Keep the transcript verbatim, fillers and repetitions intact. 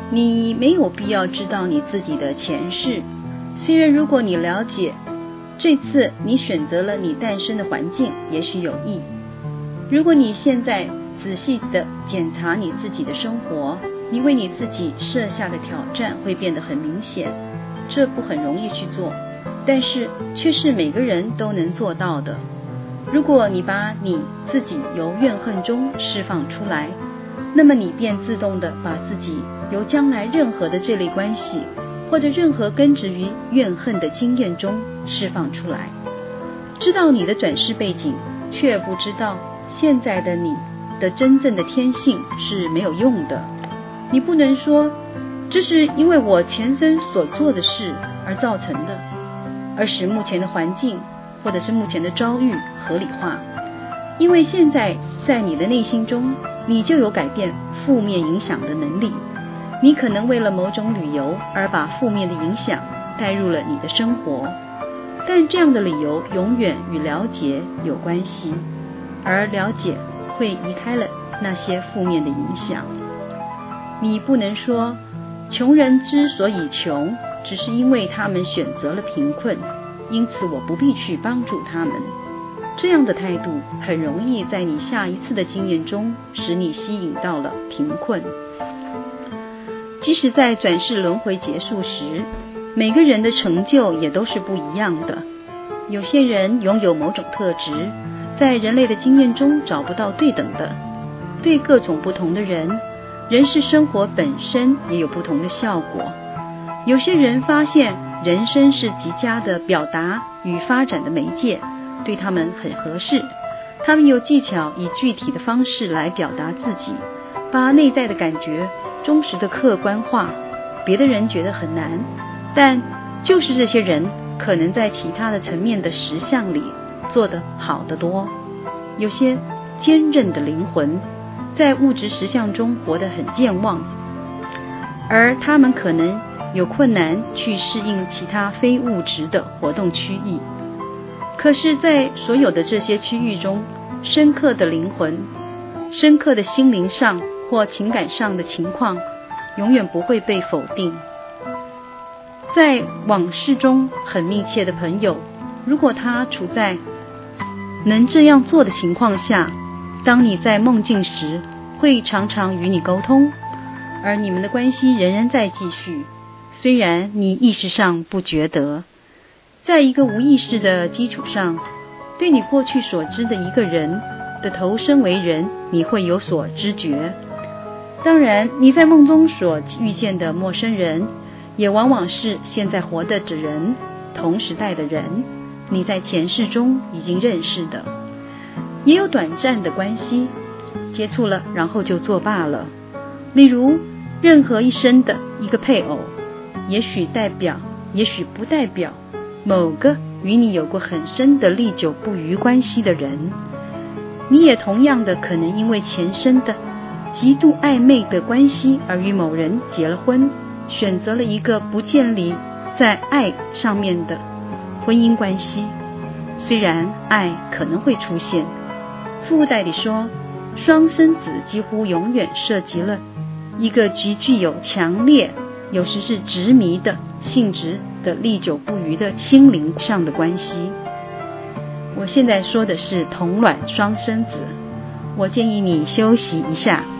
你没有必要知道你自己的前世，虽然如果你了解这次你选择了你诞生的环境，也许有益。如果你现在仔细地检查你自己的生活，你为你自己设下的挑战会变得很明显。这不很容易去做，但是却是每个人都能做到的。如果你把你自己由怨恨中释放出来，那么你便自动地把自己由将来任何的这类关系或者任何根植于怨恨的经验中释放出来。知道你的转世背景，却不知道现在的你的真正的天性是没有用的。你不能说这是因为我前生所做的事而造成的，而使目前的环境或者是目前的遭遇合理化。因为现在在你的内心中，你就有改变负面影响的能力。你可能为了某种理由而把负面的影响带入了你的生活，但这样的理由永远与了解有关系，而了解会移开了那些负面的影响。你不能说穷人之所以穷，只是因为他们选择了贫困，因此我不必去帮助他们。这样的态度很容易在你下一次的经验中使你吸引到了贫困。即使在转世轮回结束时，每个人的成就也都是不一样的。有些人拥有某种特质，在人类的经验中找不到对等的。对各种不同的人，人世生活本身也有不同的效果。有些人发现人生是极佳的表达与发展的媒介，对他们很合适。他们有技巧以具体的方式来表达自己，把内在的感觉忠实的客观化，别的人觉得很难，但就是这些人可能在其他的层面的实相里做得好得多。有些坚韧的灵魂在物质实相中活得很健忘，而他们可能有困难去适应其他非物质的活动区域。可是在所有的这些区域中，深刻的灵魂、深刻的心灵上或情感上的情况永远不会被否定。在往事中很密切的朋友，如果他处在能这样做的情况下，当你在梦境时会常常与你沟通，而你们的关系仍然在继续，虽然你意识上不觉得。在一个无意识的基础上，对你过去所知的一个人的投身为人，你会有所知觉。当然，你在梦中所遇见的陌生人，也往往是现在活的人，同时代的人，你在前世中已经认识的。也有短暂的关系，接触了然后就作罢了。例如，任何一生的一个配偶，也许代表，也许不代表某个与你有过很深的历久不渝关系的人。你也同样的可能因为前生的极度暧昧的关系而与某人结了婚，选择了一个不建立在爱上面的婚姻关系。虽然爱可能会出现，附带地说，双生子几乎永远涉及了一个极具有强烈，有时是执迷的性质的历久不渝的心灵上的关系。我现在说的是同卵双生子，我建议你休息一下。